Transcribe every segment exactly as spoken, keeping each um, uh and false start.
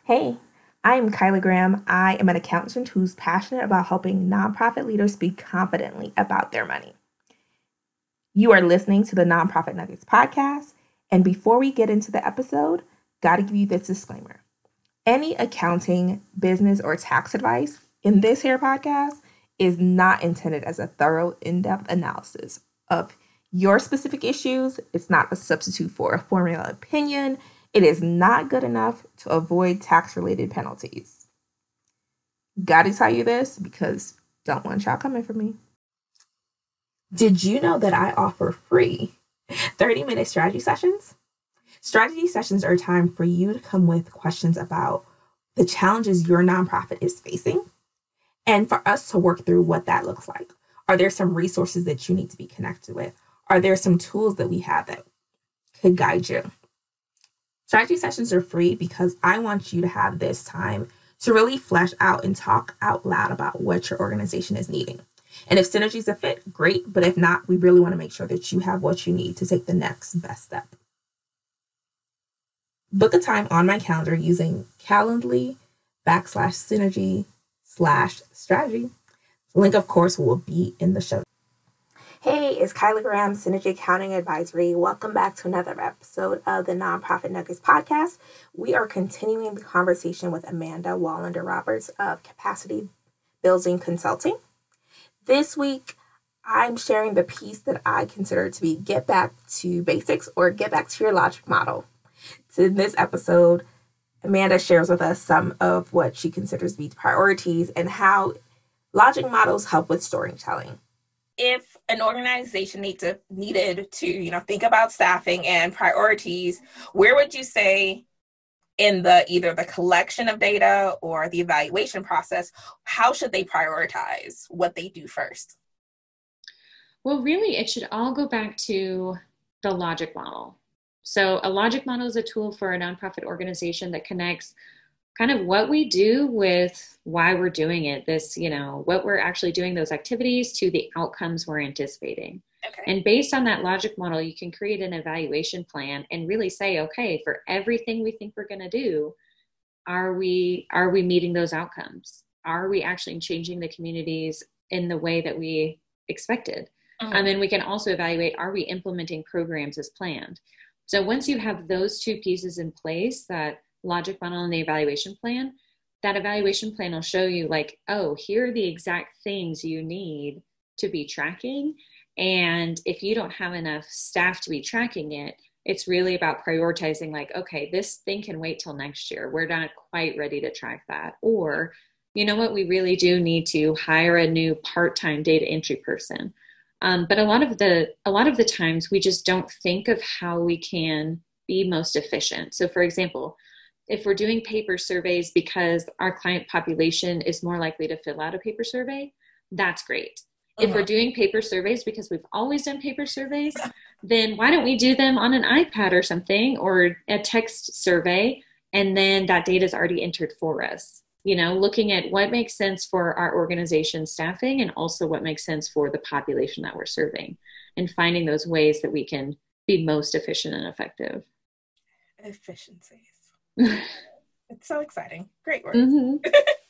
Hey, I'm Kyla Graham. I am an accountant who's passionate about helping nonprofit leaders speak confidently about their money. You are listening to the Nonprofit Nuggets podcast. And before we get into the episode, got to give you this disclaimer. Any accounting, business, or tax advice in this here podcast is not intended as a thorough, in-depth analysis of your specific issues. It's not a substitute for a formal opinion. It is not good enough to avoid tax-related penalties. Gotta tell you this because don't want y'all coming for me. Did you know that I offer free thirty-minute strategy sessions? Strategy sessions are a time for you to come with questions about the challenges your nonprofit is facing and for us to work through what that looks like. Are there some resources that you need to be connected with? Are there some tools that we have that could guide you? Strategy sessions are free because I want you to have this time to really flesh out and talk out loud about what your organization is needing. And if Synergy is a fit, great. But if not, we really want to make sure that you have what you need to take the next best step. Book a time on my calendar using Calendly backslash Synergy slash strategy. The link, of course, will be in the show. Hey, it's Kyla Graham, Synergy Accounting Advisory. Welcome back to another episode of the Nonprofit Nuggets podcast. We are continuing the conversation with Amanda Wallander Roberts of Capacity Building Consulting. This week, I'm sharing the piece that I consider to be get back to basics or get back to your logic model. So in this episode, Amanda shares with us some of what she considers to be priorities and how logic models help with storytelling. If an organization need to, needed to, you know, think about staffing and priorities, where would you say in the either the collection of data or the evaluation process, how should they prioritize what they do first? Well, really, it should all go back to the logic model. So a logic model is a tool for a nonprofit organization that connects kind of what we do with why we're doing it, this, you know, what we're actually doing, those activities to the outcomes we're anticipating. Okay. And based on that logic model, you can create an evaluation plan and really say, okay, for everything we think we're going to do, are we, are we meeting those outcomes? Are we actually changing the communities in the way that we expected? Mm-hmm. And then we can also evaluate, are we implementing programs as planned? So once you have those two pieces in place, that logic model and the evaluation plan, that evaluation plan will show you like, oh, here are the exact things you need to be tracking. And if you don't have enough staff to be tracking it, it's really about prioritizing like, okay, this thing can wait till next year. We're not quite ready to track that. Or, you know what, we really do need to hire a new part-time data entry person. Um, but a lot of the a lot of the times we just don't think of how we can be most efficient. So for example, if we're doing paper surveys because our client population is more likely to fill out a paper survey, that's great. Uh-huh. If we're doing paper surveys because we've always done paper surveys, then why don't we do them on an iPad or something or a text survey, and then that data is already entered for us. You know, looking at what makes sense for our organization staffing and also what makes sense for the population that we're serving and finding those ways that we can be most efficient and effective. Efficiencies. It's so exciting. Great work. Mm-hmm.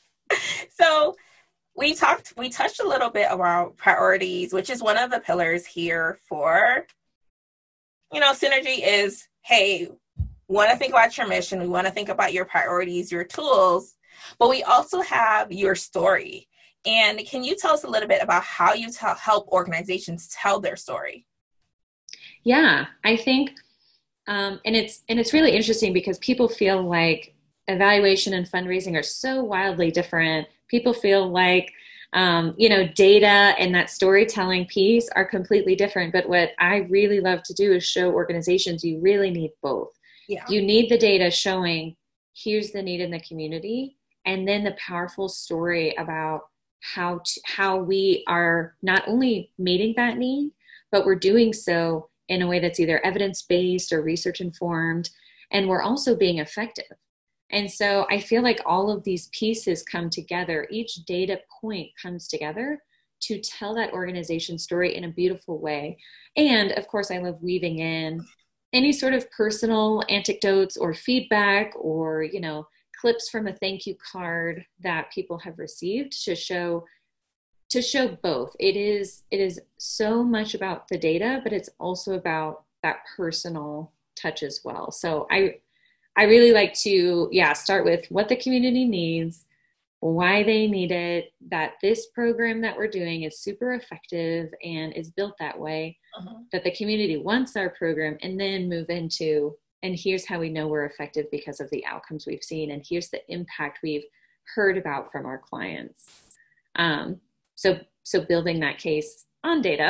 So we talked, we touched a little bit about priorities, which is one of the pillars here for, you know, Synergy is, hey, we want to think about your mission. We want to think about your priorities, your tools, but we also have your story. And can you tell us a little bit about how you tell, help organizations tell their story? Yeah, I think, um, and it's and it's really interesting because people feel like evaluation and fundraising are so wildly different. People feel like, um, you know, data and that storytelling piece are completely different. But what I really love to do is show organizations you really need both. Yeah. You need the data showing here's the need in the community, and then the powerful story about how to, how we are not only meeting that need, but we're doing so in a way that's either evidence-based or research-informed, and we're also being effective. And so I feel like all of these pieces come together. Each data point comes together to tell that organization story in a beautiful way. And of course, I love weaving in any sort of personal anecdotes or feedback or, you know, clips from a thank you card that people have received to show to show both. It is it is so much about the data, but it's also about that personal touch as well. So I I really like to, yeah, start with what the community needs, why they need it, that this program that we're doing is super effective and is built that way, uh-huh. that the community wants our program, and then move into, and here's how we know we're effective because of the outcomes we've seen, and here's the impact we've heard about from our clients. Um, so, so building that case on data.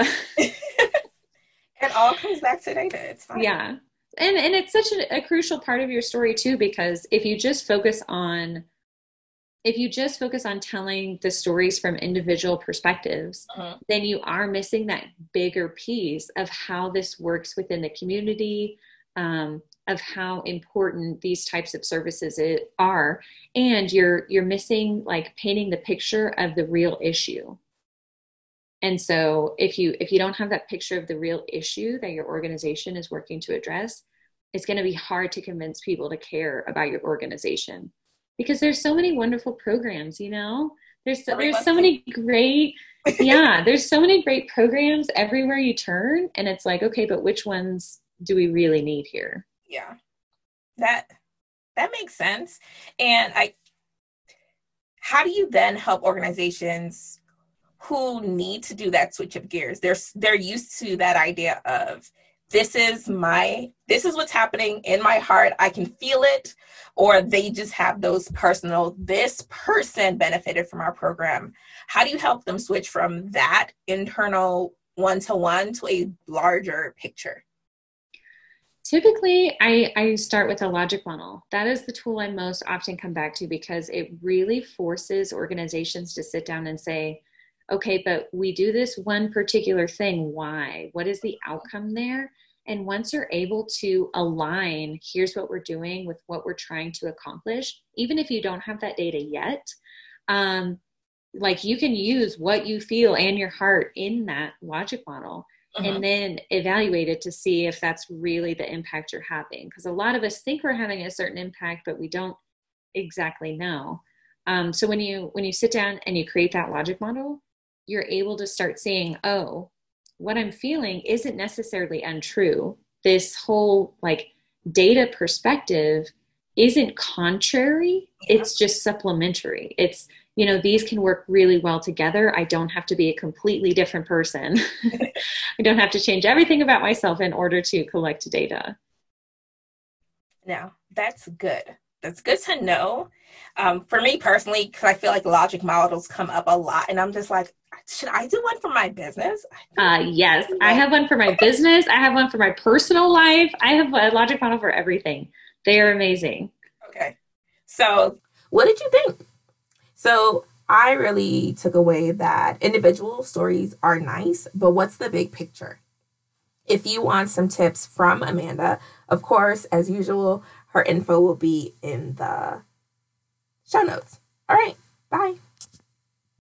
It all comes back to data. It's fine. Yeah. And and it's such a, a crucial part of your story too, because if you just focus on, if you just focus on telling the stories from individual perspectives, uh-huh. then you are missing that bigger piece of how this works within the community, um, of how important these types of services it are, and you're you're missing like painting the picture of the real issue. And so if you if you don't have that picture of the real issue that your organization is working to address, it's going to be hard to convince people to care about your organization, because there's so many wonderful programs, you know, there's so, there's so many great, yeah, there's so many great programs everywhere you turn. And it's like, okay, but which ones do we really need here? Yeah, that, that makes sense. And I, how do you then help organizations who need to do that switch of gears? They're, they're used to that idea of, this is my, this is what's happening in my heart, I can feel it. Or they just have those personal, this person benefited from our program. How do you help them switch from that internal one-to-one to a larger picture? Typically, I, I start with a logic model. That is the tool I most often come back to, because it really forces organizations to sit down and say, okay, but we do this one particular thing. Why? What is the outcome there? And once you're able to align, here's what we're doing with what we're trying to accomplish, even if you don't have that data yet, um, like you can use what you feel and your heart in that logic model, uh-huh. and then evaluate it to see if that's really the impact you're having. Because a lot of us think we're having a certain impact, but we don't exactly know. Um, so when you when you sit down and you create that logic model, you're able to start seeing, oh, what I'm feeling isn't necessarily untrue. This whole like data perspective isn't contrary. Yeah. It's just supplementary. It's, you know, these can work really well together. I don't have to be a completely different person. I don't have to change everything about myself in order to collect data. Now, that's good. That's good to know. Um, for me personally, because I feel like logic models come up a lot, and I'm just like, should I do one for my business? Uh, yes, I have one for my business. I have one for my personal life. I have a logic model for everything. They are amazing. Okay. So what did you think? So I really took away that individual stories are nice, but what's the big picture? If you want some tips from Amanda, of course, as usual, her info will be in the show notes. All right. Bye.